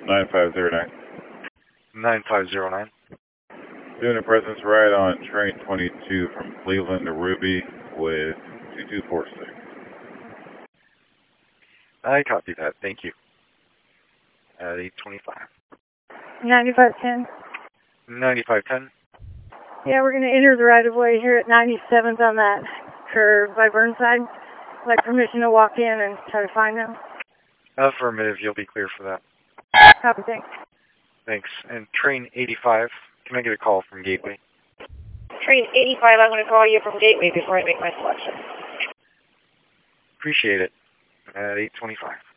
9509. 9509. Doing a presence ride on train 22 from Cleveland to Ruby with 2246. I copy that. Thank you. At 825. 9510. 9510. Yeah, we're going to enter the right of way here at 97th on that curve by Burnside. I'd like permission to walk in and try to find them. Affirmative. You'll be clear for that. Copy, thanks. Thanks. And train 85. Can I get a call from Gateway? Train 85, I'm going to call you from Gateway before I make my selection. Appreciate it. At 825.